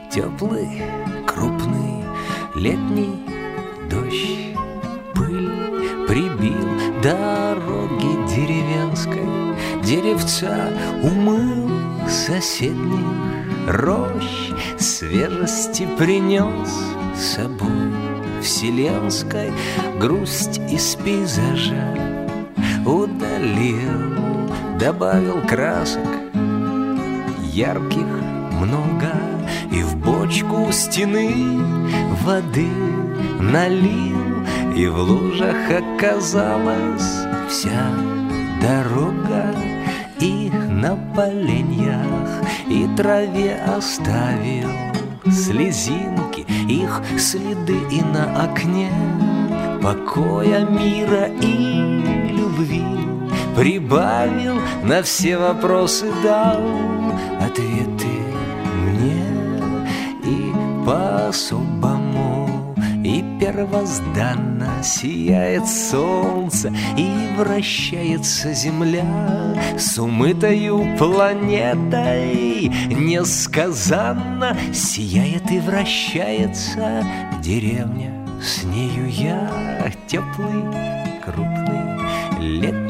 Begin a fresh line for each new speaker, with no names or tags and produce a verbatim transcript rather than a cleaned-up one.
Теплый, крупный летний дождь, пыль прибил дороги деревенской, деревца умыл соседних рощ, свежести принес с собой вселенской, грусть из пейзажа удалил, добавил красок ярких много, и в бочку у стены воды налил, и в лужах оказалась вся дорога, и на поленьях и траве оставил слезинки, их следы, и на окне покоя, мира и любви прибавил, на все вопросы дал ответы мне, и по-особому, и первозданно сияет солнце, и вращается земля с умытою планетой, несказанно сияет и вращается деревня, с нею я, теплый, крупный летний